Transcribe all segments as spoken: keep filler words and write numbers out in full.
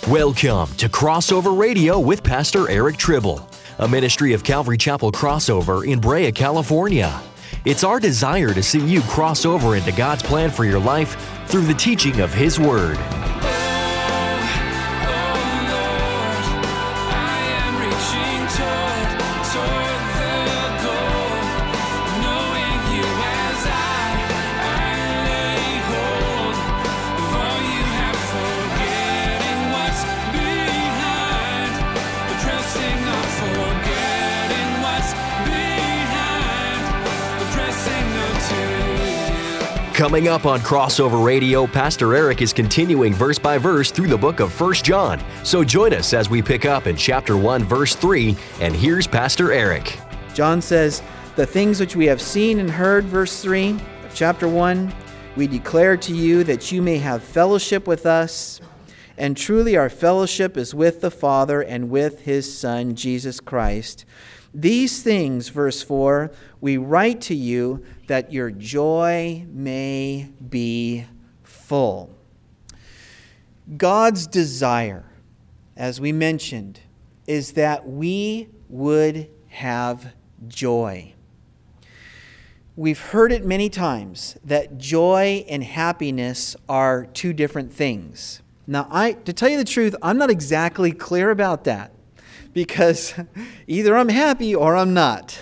Welcome to Crossover Radio with Pastor Eric Tribble, a ministry of Calvary Chapel Crossover in Brea, California. It's our desire to see you cross over into God's plan for your life through the teaching of His Word. Coming up on Crossover Radio, Pastor Eric is continuing verse by verse through the book of First John. So join us as we pick up in chapter one, verse three, and here's Pastor Eric. John says, "The things which we have seen and heard," verse three of chapter one, "we declare to you that you may have fellowship with us. And truly our fellowship is with the Father and with His Son, Jesus Christ. These things," verse four, "we write to you that your joy may be full." God's desire, as we mentioned, is that we would have joy. We've heard it many times that joy and happiness are two different things. Now, I, to tell you the truth, I'm not exactly clear about that, because either I'm happy or I'm not.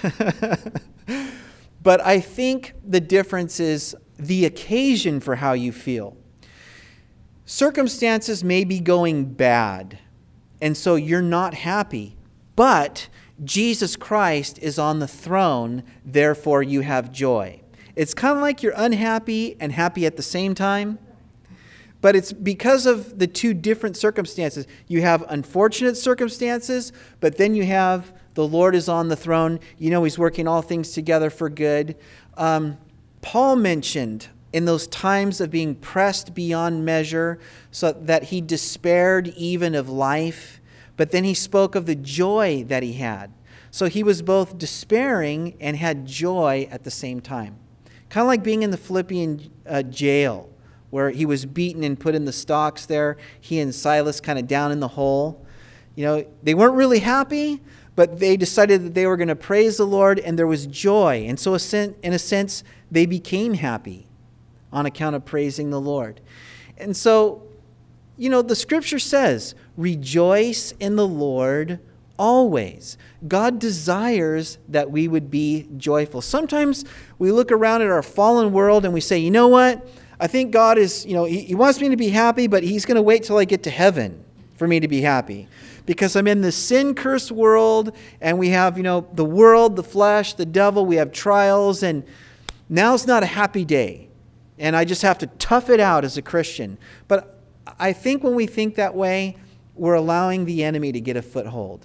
But I think the difference is the occasion for how you feel. Circumstances may be going bad, and so you're not happy. But Jesus Christ is on the throne, therefore you have joy. It's kind of like you're unhappy and happy at the same time. But it's because of the two different circumstances. You have unfortunate circumstances, but then you have the Lord is on the throne. You know He's working all things together for good. Um, Paul mentioned in those times of being pressed beyond measure, so that he despaired even of life, but then he spoke of the joy that he had. So he was both despairing and had joy at the same time. Kind of like being in the Philippian uh, jail, where he was beaten and put in the stocks there. He and Silas kind of down in the hole. You know, they weren't really happy, but they decided that they were going to praise the Lord, and there was joy. And so in a sense, they became happy on account of praising the Lord. And so, you know, the scripture says, "Rejoice in the Lord always." God desires that we would be joyful. Sometimes we look around at our fallen world and we say, you know what? I think God is, you know, he, he wants me to be happy, but He's going to wait till I get to heaven for me to be happy. Because I'm in the sin-cursed world, and we have, you know, the world, the flesh, the devil, we have trials, and now's not a happy day. And I just have to tough it out as a Christian. But I think when we think that way, we're allowing the enemy to get a foothold.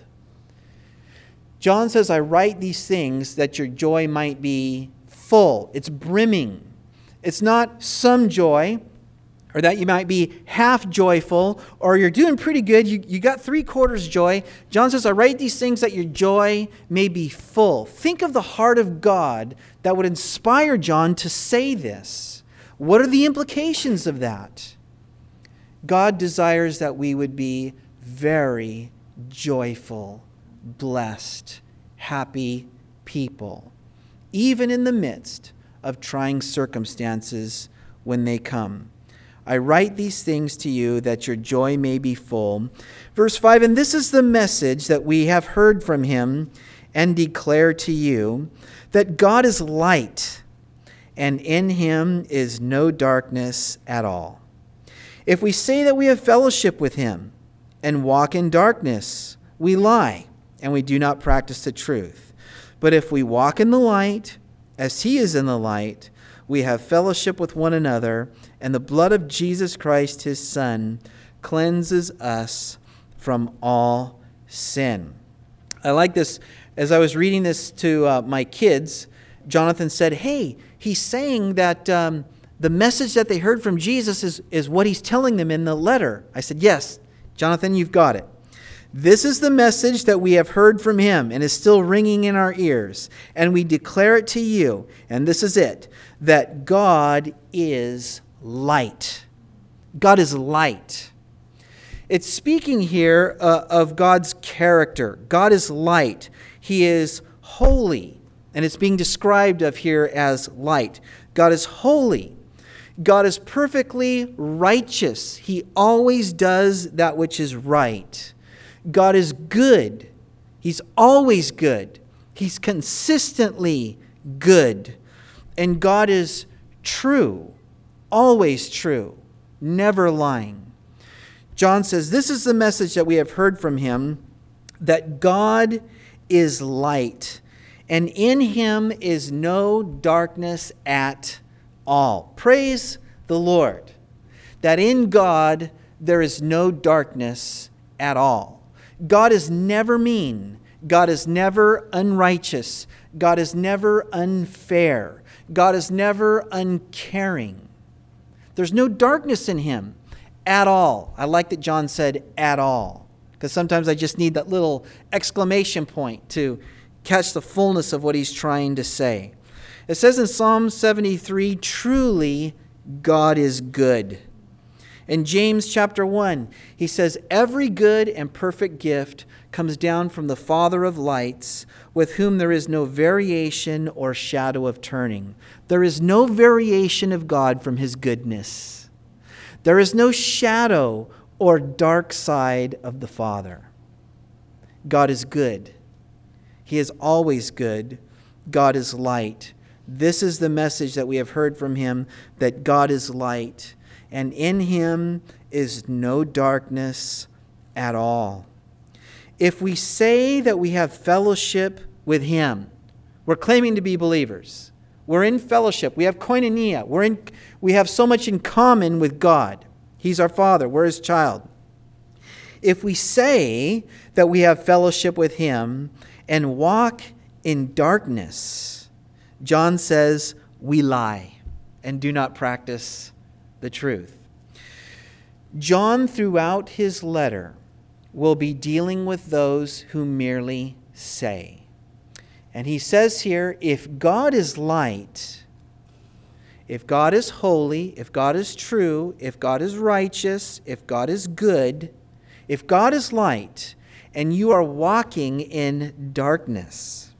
John says, "I write these things that your joy might be full." It's brimming. It's not some joy, or that you might be half joyful, or you're doing pretty good, you, you got three quarters joy. John says, "I write these things that your joy may be full." Think of the heart of God that would inspire John to say this. What are the implications of that? God desires that we would be very joyful, blessed, happy people, even in the midst of trying circumstances when they come. "I write these things to you that your joy may be full." Verse five, "And this is the message that we have heard from Him and declare to you, that God is light, and in Him is no darkness at all. If we say that we have fellowship with Him and walk in darkness, we lie, and we do not practice the truth. But if we walk in the light, as He is in the light, we have fellowship with one another, and the blood of Jesus Christ, His Son, cleanses us from all sin." I like this. As I was reading this to uh, my kids, Jonathan said, "Hey, he's saying that um, the message that they heard from Jesus is, is what He's telling them in the letter." I said, "Yes, Jonathan, you've got it. This is the message that we have heard from Him and is still ringing in our ears. And we declare it to you, and this is it, that God is light." God is light. It's speaking here uh, of God's character. God is light. He is holy. And it's being described of here as light. God is holy. God is perfectly righteous. He always does that which is right. God is good. He's always good. He's consistently good. And God is true, always true, never lying. John says, this is the message that we have heard from him, that God is light, and in him is no darkness at all. Praise the Lord, that in God there is no darkness at all. God is never mean. God is never unrighteous. God is never unfair. God is never uncaring. There's no darkness in him at all. I like that John said at all, because sometimes I just need that little exclamation point to catch the fullness of what he's trying to say. It says in Psalm seventy-three, truly God is good. In James chapter one, he says, every good and perfect gift comes down from the Father of lights, with whom there is no variation or shadow of turning. There is no variation of God from his goodness. There is no shadow or dark side of the Father. God is good. He is always good. God is light. This is the message that we have heard from him, that God is light, and in him is no darkness at all. If we say that we have fellowship with him, we're claiming to be believers. We're in fellowship. We have koinonia. We're in, we have so much in common with God. He's our Father. We're his child. If we say that we have fellowship with him and walk in darkness, John says we lie and do not practice the truth. John, throughout his letter, will be dealing with those who merely say. And he says here, if God is light, if God is holy, if God is true, if God is righteous, if God is good, if God is light, and you are walking in darkness,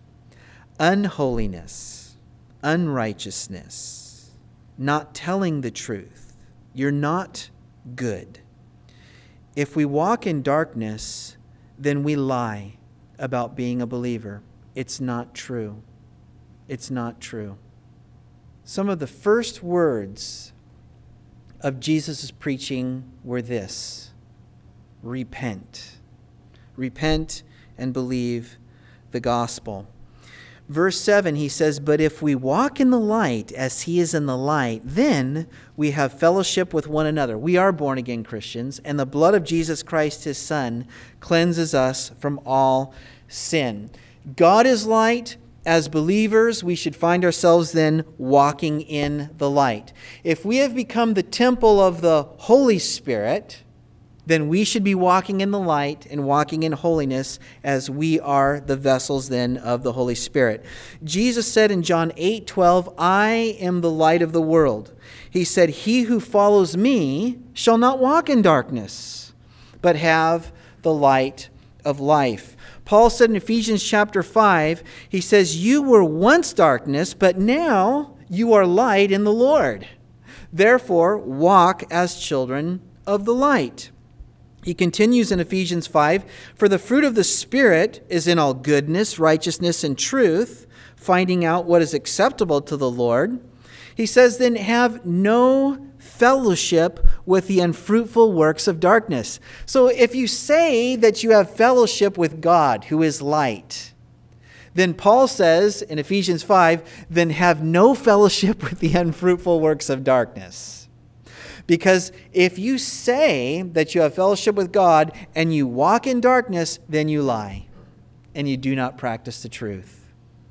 unholiness, unrighteousness, not telling the truth, you're not good. If we walk in darkness, then we lie about being a believer. It's not true. It's not true. Some of the first words of Jesus' preaching were this: repent. Repent and believe the gospel. Verse seven, he says, but if we walk in the light as he is in the light, then we have fellowship with one another. We are born-again Christians, and the blood of Jesus Christ, his Son, cleanses us from all sin. God is light. As believers, we should find ourselves then walking in the light. If we have become the temple of the Holy Spirit, then we should be walking in the light and walking in holiness, as we are the vessels then of the Holy Spirit. Jesus said in John eight twelve, I am the light of the world. He said, he who follows me shall not walk in darkness, but have the light of life. Paul said in Ephesians chapter five, he says, you were once darkness, but now you are light in the Lord. Therefore, walk as children of the light. He continues in Ephesians five, for the fruit of the Spirit is in all goodness, righteousness, and truth, finding out what is acceptable to the Lord. He says, then have no fellowship with the unfruitful works of darkness. So if you say that you have fellowship with God, who is light, then Paul says in Ephesians five, then have no fellowship with the unfruitful works of darkness. Because if you say that you have fellowship with God and you walk in darkness, then you lie and you do not practice the truth.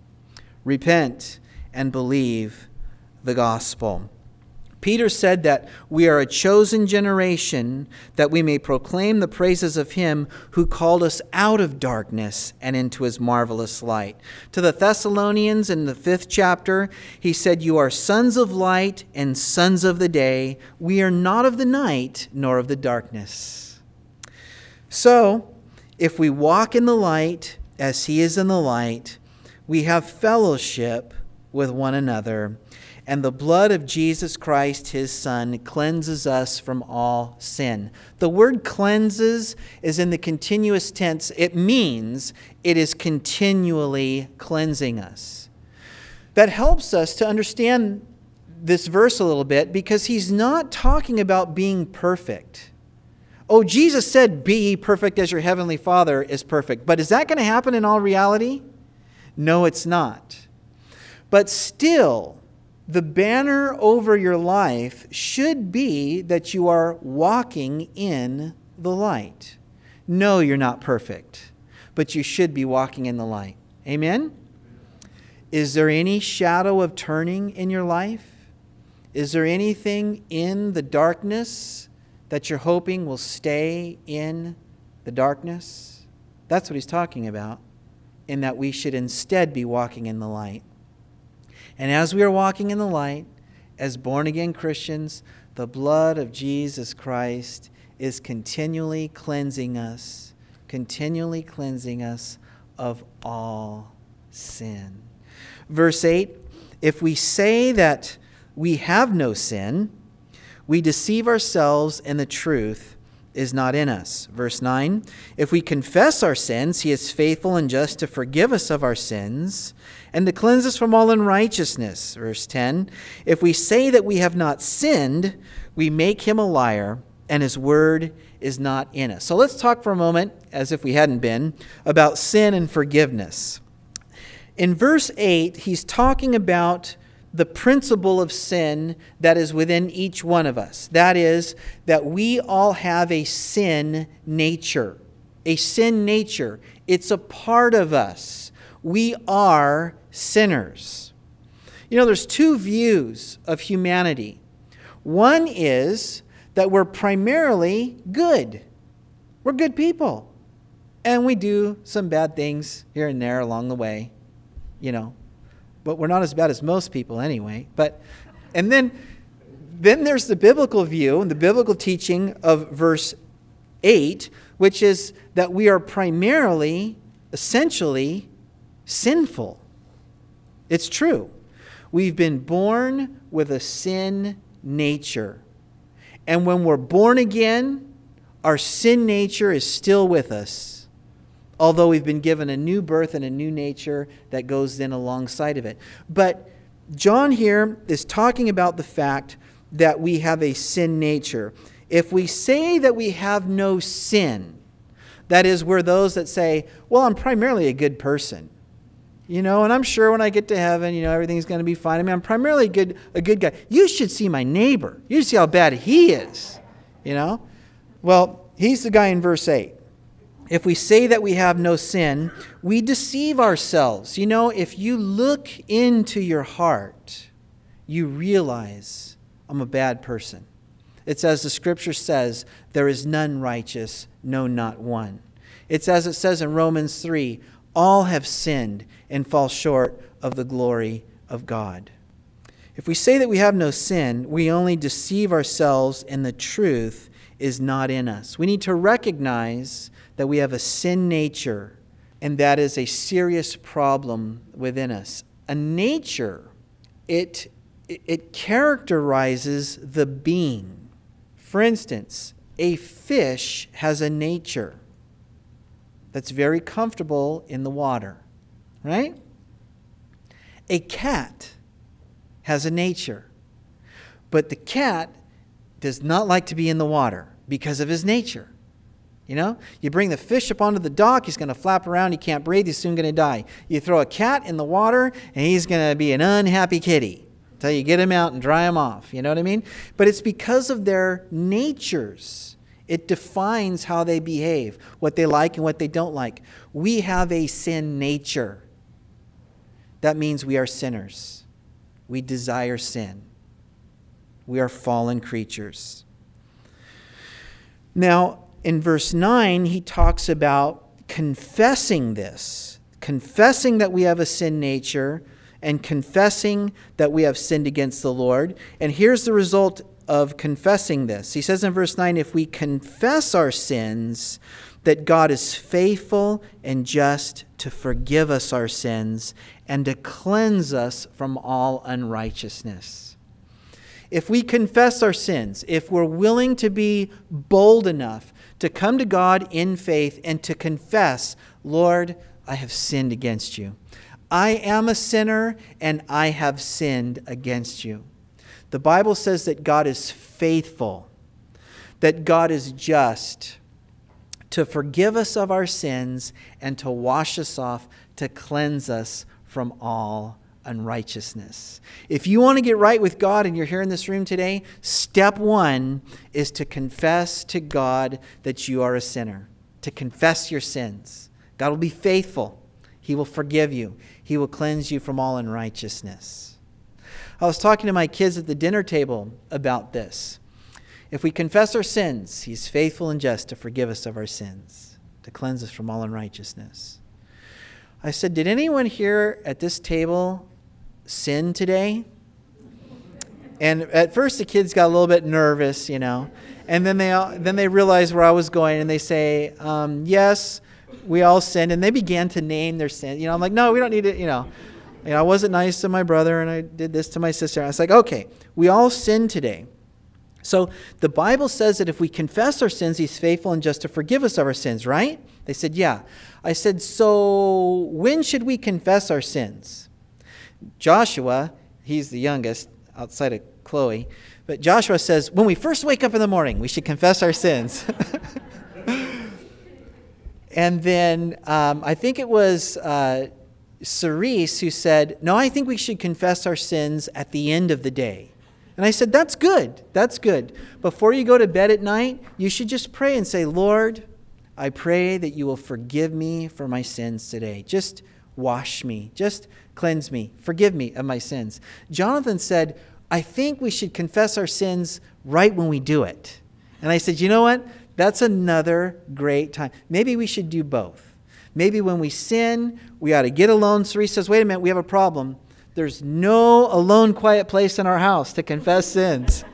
Repent and believe the gospel. Peter said that we are a chosen generation, that we may proclaim the praises of him who called us out of darkness and into his marvelous light. To the Thessalonians in the fifth chapter, he said, you are sons of light and sons of the day. We are not of the night nor of the darkness. So, if we walk in the light as he is in the light, we have fellowship with one another, and the blood of Jesus Christ, his Son, cleanses us from all sin. The word cleanses is in the continuous tense. It means it is continually cleansing us. That helps us to understand this verse a little bit, because he's not talking about being perfect. Oh, Jesus said, be ye perfect as your heavenly Father is perfect. But is that going to happen in all reality? No, it's not. But still, the banner over your life should be that you are walking in the light. No, you're not perfect, but you should be walking in the light. Amen? Is there any shadow of turning in your life? Is there anything in the darkness that you're hoping will stay in the darkness? That's what he's talking about, in that we should instead be walking in the light. And as we are walking in the light, as born-again Christians, the blood of Jesus Christ is continually cleansing us, continually cleansing us of all sin. Verse eight, if we say that we have no sin, we deceive ourselves and the truth is not in us. Verse nine, if we confess our sins, he is faithful and just to forgive us of our sins and to cleanse us from all unrighteousness. Verse ten, if we say that we have not sinned, we make him a liar and his word is not in us. So let's talk for a moment, as if we hadn't been, about sin and forgiveness. In verse eight, he's talking about the principle of sin that is within each one of us. That is, that we all have a sin nature. A sin nature. It's a part of us. We are sinners. You know, there's two views of humanity. One is that we're primarily good. We're good people. And we do some bad things here and there along the way, you know. But we're not as bad as most people anyway. But and then, then there's the biblical view and the biblical teaching of verse eight, which is that we are primarily, essentially, sinful. It's true. We've been born with a sin nature. And when we're born again, our sin nature is still with us. Although we've been given a new birth and a new nature that goes then alongside of it. But John here is talking about the fact that we have a sin nature. If we say that we have no sin, that is, we're those that say, well, I'm primarily a good person. You know, and I'm sure when I get to heaven, you know, everything's going to be fine. I mean, I'm primarily a good, a good guy. You should see my neighbor. You should see how bad he is, you know. Well, he's the guy in verse eight. If we say that we have no sin, we deceive ourselves. You know, if you look into your heart, you realize I'm a bad person. It's as the scripture says, there is none righteous, no, not one. It's as it says in Romans three, all have sinned and fall short of the glory of God. If we say that we have no sin, we only deceive ourselves and the truth is not in us. We need to recognize that we have a sin nature, and that is a serious problem within us. A nature, it, it characterizes the being. For instance, a fish has a nature that's very comfortable in the water, right? A cat has a nature, but the cat does not like to be in the water because of his nature. You know, you bring the fish up onto the dock, he's going to flap around, he can't breathe, he's soon going to die. You throw a cat in the water, and he's going to be an unhappy kitty until you get him out and dry him off. You know what I mean? But it's because of their natures. It defines how they behave, what they like and what they don't like. We have a sin nature. That means we are sinners. We desire sin. We are fallen creatures. Now, in verse nine, he talks about confessing this, confessing that we have a sin nature and confessing that we have sinned against the Lord. And here's the result of confessing this. He says in verse nine, if we confess our sins, that God is faithful and just to forgive us our sins and to cleanse us from all unrighteousness. If we confess our sins, if we're willing to be bold enough to come to God in faith and to confess, Lord, I have sinned against you. I am a sinner and I have sinned against you. The Bible says that God is faithful, that God is just to forgive us of our sins and to wash us off, to cleanse us from all unrighteousness. If you want to get right with God and you're here in this room today, step one is to confess to God that you are a sinner, to confess your sins. God will be faithful. He will forgive you. He will cleanse you from all unrighteousness. I was talking to my kids at the dinner table about this. If we confess our sins, He's faithful and just to forgive us of our sins, to cleanse us from all unrighteousness. I said, did anyone here at this table sin today? And at first the kids got a little bit nervous, you know, and then they all, then they realized where I was going, and they say, um, yes, we all sinned, and they began to name their sin. You know, I'm like, no, we don't need to, you know. You know, I wasn't nice to my brother, and I did this to my sister. I was like, okay, we all sinned today. So the Bible says that if we confess our sins, He's faithful and just to forgive us of our sins, right? They said, yeah. I said, so when should we confess our sins? Joshua, he's the youngest outside of Chloe, but Joshua says, when we first wake up in the morning, we should confess our sins. And then um, I think it was uh, Cerise who said, no, I think we should confess our sins at the end of the day. And I said, that's good. That's good. Before you go to bed at night, you should just pray and say, Lord, I pray that you will forgive me for my sins today. Just wash me. Just cleanse me. Forgive me of my sins. Jonathan said, I think we should confess our sins right when we do it. And I said, you know what? That's another great time. Maybe we should do both. Maybe when we sin, we ought to get alone. Cerise says, wait a minute, we have a problem. There's no alone, quiet place in our house to confess sins.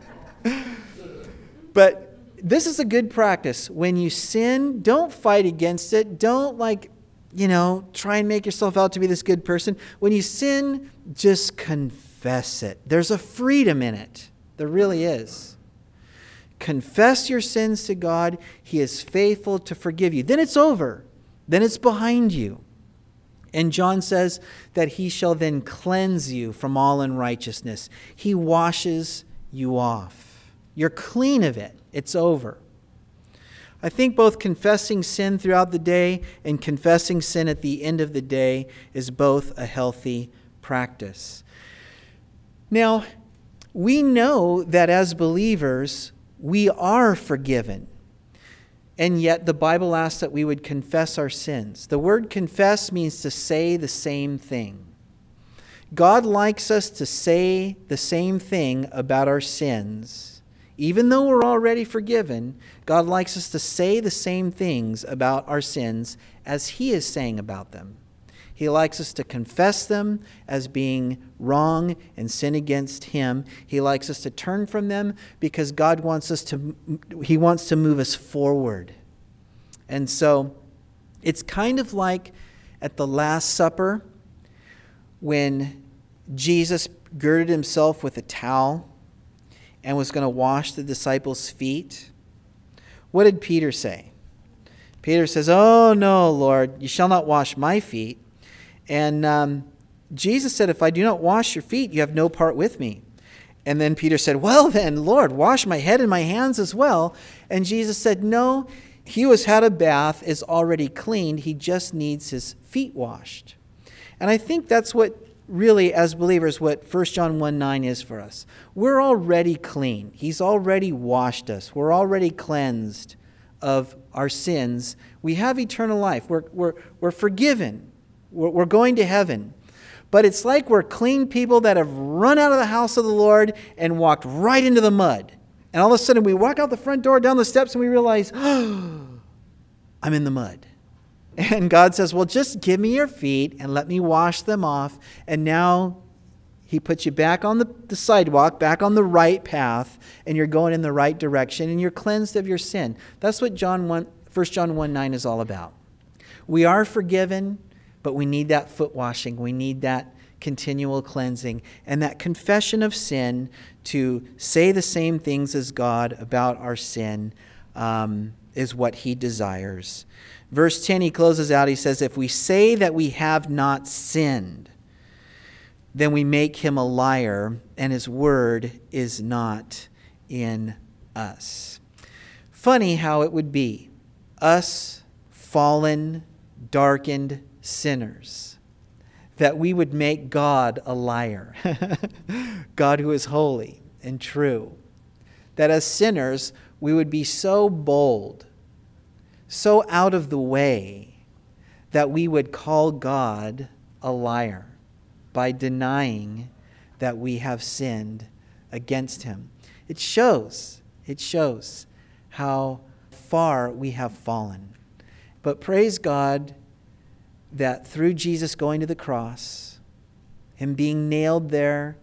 But this is a good practice. When you sin, don't fight against it. Don't like, you know, try and make yourself out to be this good person. When you sin, just confess it. There's a freedom in it. There really is. Confess your sins to God. He is faithful to forgive you. Then it's over. Then it's behind you. And John says that He shall then cleanse you from all unrighteousness. He washes you off. You're clean of it. It's over. I think both confessing sin throughout the day and confessing sin at the end of the day is both a healthy practice. Now, we know that as believers, we are forgiven. And yet the Bible asks that we would confess our sins. The word confess means to say the same thing. God likes us to say the same thing about our sins. Even though we're already forgiven, God likes us to say the same things about our sins as He is saying about them. He likes us to confess them as being wrong and sin against Him. He likes us to turn from them because God wants us to, He wants to move us forward. And so it's kind of like at the Last Supper when Jesus girded Himself with a towel and was going to wash the disciples' feet. What did Peter say? Peter says, oh no, Lord, you shall not wash my feet. And um, Jesus said, if I do not wash your feet, you have no part with me. And then Peter said, well then, Lord, wash my head and my hands as well. And Jesus said, no, he who has had a bath is already cleaned. He just needs his feet washed. And I think that's what really, as believers, what First John one nine is for us. We're already clean. He's already washed us. We're already cleansed of our sins. We have eternal life. We're, we're, we're forgiven. We're going to heaven. But it's like we're clean people that have run out of the house of the Lord and walked right into the mud. And all of a sudden we walk out the front door, down the steps, and we realize, oh, I'm in the mud. And God says, well, just give me your feet and let me wash them off. And now He puts you back on the, the sidewalk, back on the right path, and you're going in the right direction, and you're cleansed of your sin. That's what John one, First John one nine is all about. We are forgiven, but we need that foot washing. We need that continual cleansing and that confession of sin to say the same things as God about our sin um, is what he desires. Verse ten, he closes out, he says, if we say that we have not sinned, then we make him a liar, and his word is not in us. Funny how it would be, us fallen, darkened sinners, that we would make God a liar, God who is holy and true. That as sinners, we would be so bold, so out of the way, that we would call God a liar by denying that we have sinned against him. It shows, it shows how far we have fallen. But praise God that through Jesus going to the cross, him being nailed there,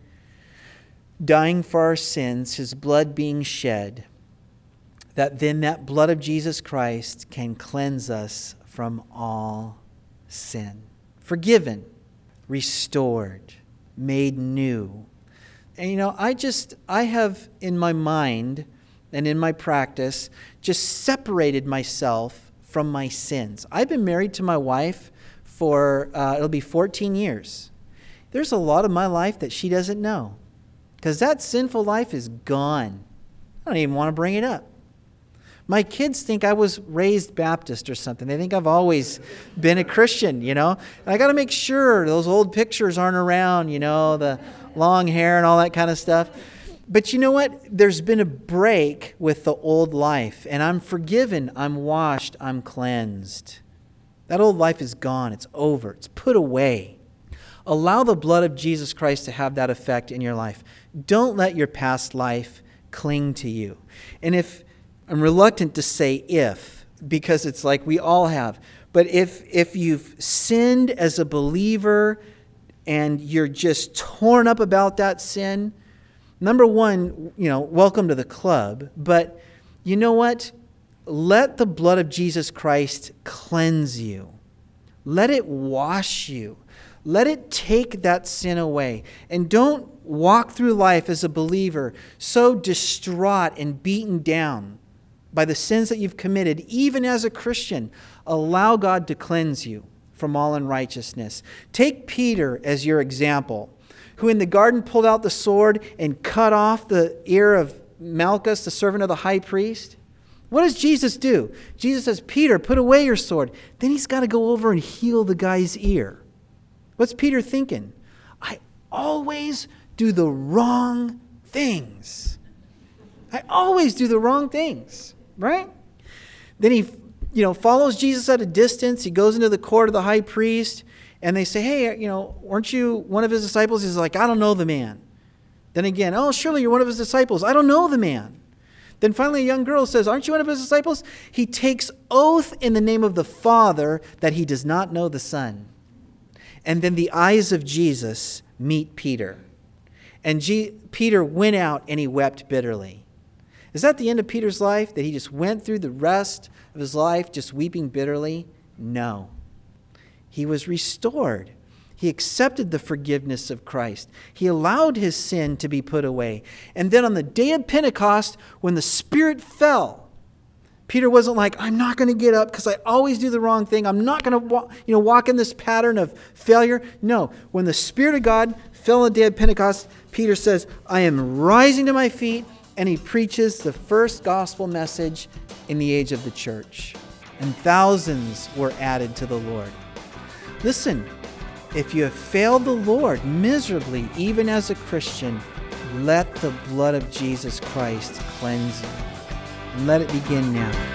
dying for our sins, his blood being shed, that then that blood of Jesus Christ can cleanse us from all sin. Forgiven, restored, made new. And you know, I just, I have in my mind and in my practice just separated myself from my sins. I've been married to my wife for, uh, it'll be fourteen years. There's a lot of my life that she doesn't know because that sinful life is gone. I don't even want to bring it up. My kids think I was raised Baptist or something. They think I've always been a Christian, you know. And I got to make sure those old pictures aren't around, you know, the long hair and all that kind of stuff. But you know what? There's been a break with the old life, and I'm forgiven, I'm washed, I'm cleansed. That old life is gone. It's over. It's put away. Allow the blood of Jesus Christ to have that effect in your life. Don't let your past life cling to you. And if I'm reluctant to say if, because it's like we all have. But if if you've sinned as a believer and you're just torn up about that sin, number one, you know, welcome to the club. But you know what? Let the blood of Jesus Christ cleanse you. Let it wash you. Let it take that sin away. And don't walk through life as a believer so distraught and beaten down by the sins that you've committed, even as a Christian. Allow God to cleanse you from all unrighteousness. Take Peter as your example, who in the garden pulled out the sword and cut off the ear of Malchus, the servant of the high priest. What does Jesus do? Jesus says, Peter, put away your sword. Then he's got to go over and heal the guy's ear. What's Peter thinking? I always do the wrong things. I always do the wrong things. Right? Then he, you know, follows Jesus at a distance. He goes into the court of the high priest, and they say, hey, you know, weren't you one of his disciples? He's like, I don't know the man. Then again, oh, surely you're one of his disciples. I don't know the man. Then finally a young girl says, aren't you one of his disciples? He takes oath in the name of the Father that he does not know the Son. And then the eyes of Jesus meet Peter. And G- Peter went out and he wept bitterly. Is that the end of Peter's life? That he just went through the rest of his life just weeping bitterly? No. He was restored. He accepted the forgiveness of Christ. He allowed his sin to be put away. And then on the day of Pentecost, when the Spirit fell, Peter wasn't like, I'm not going to get up because I always do the wrong thing. I'm not going to walk, you know, walk in this pattern of failure. No. When the Spirit of God fell on the day of Pentecost, Peter says, I am rising to my feet. And he preaches the first gospel message in the age of the church. And thousands were added to the Lord. Listen, if you have failed the Lord miserably, even as a Christian, let the blood of Jesus Christ cleanse you. And let it begin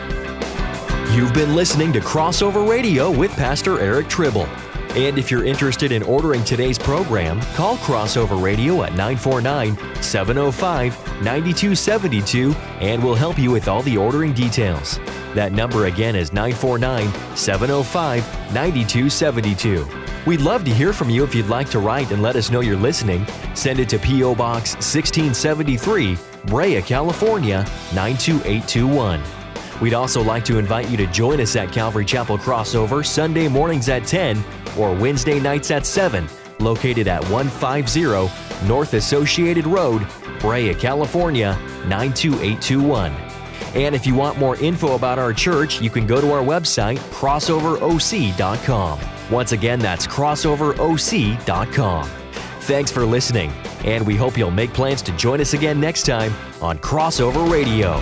now. You've been listening to Crossover Radio with Pastor Eric Tribble. And if you're interested in ordering today's program, call Crossover Radio at nine four nine, seven oh five, nine two seven two and we'll help you with all the ordering details. That number again is nine four nine, seven oh five, nine two seven two. We'd love to hear from you. If you'd like to write and let us know you're listening, send it to P O. Box sixteen seventy-three, Brea, California, nine two eight two one. We'd also like to invite you to join us at Calvary Chapel Crossover Sunday mornings at ten or Wednesday nights at seven, located at one fifty North Associated Road, Brea, California, nine two eight two one. And if you want more info about our church, you can go to our website, crossover o c dot com. Once again, that's crossover o c dot com. Thanks for listening, and we hope you'll make plans to join us again next time on Crossover Radio.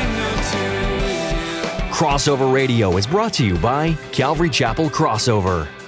Crossover Radio is brought to you by Calvary Chapel Crossover.